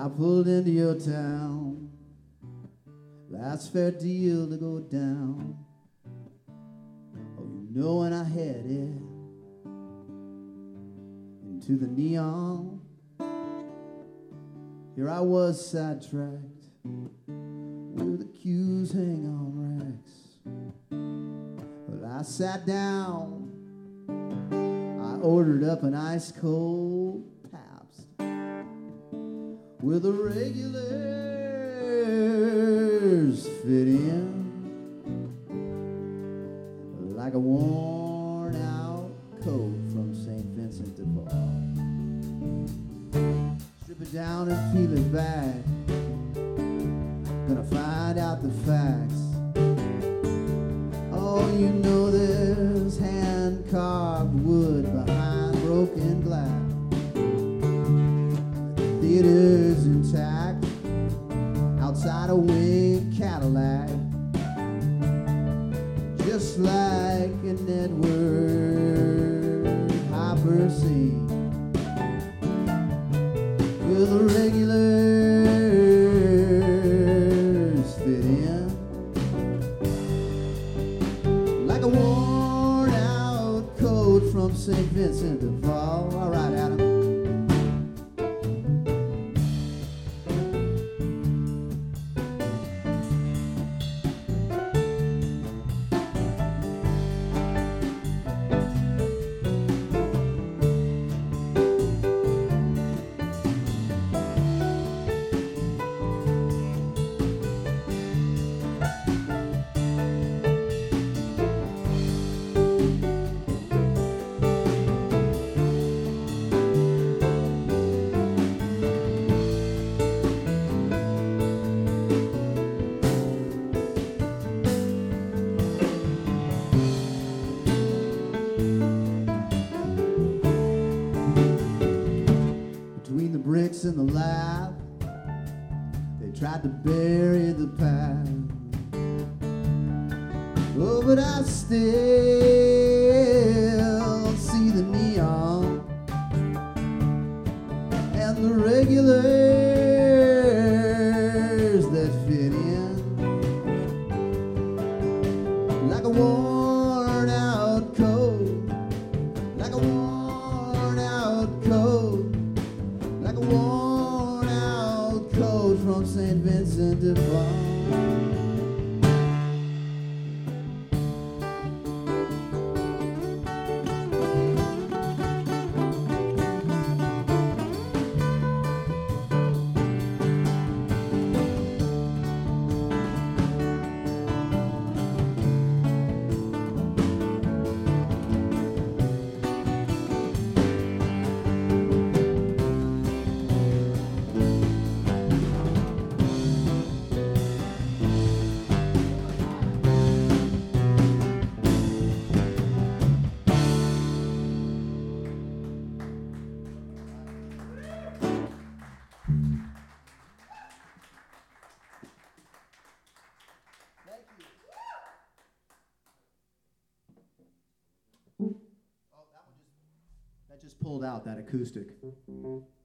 I pulled into your town. Last fair deal to go down. Oh, you know when I headed into the neon. Here I was sidetracked with the cues hang on racks. Well, I sat down. I ordered up an ice cold Pabst with the regulars fit in like a worn out coat from St. Vincent de Paul. Strip it down and peel it back. Gonna find out the facts. Oh, you know there's hand-carved wood behind broken glass. The theater's intact outside a winged Cadillac, just like an Edward Hopper scene. Will the regulars fit in like a worn out coat from St. Vincent de Paul? All right, Adam. Between the bricks in the lab, they tried to bury the past. Oh, but I still see the neon and the regulars that fit in like a worn out coat, like a worn out coat, like a worn out coat from St. Vincent de Paul. That just pulled out that acoustic.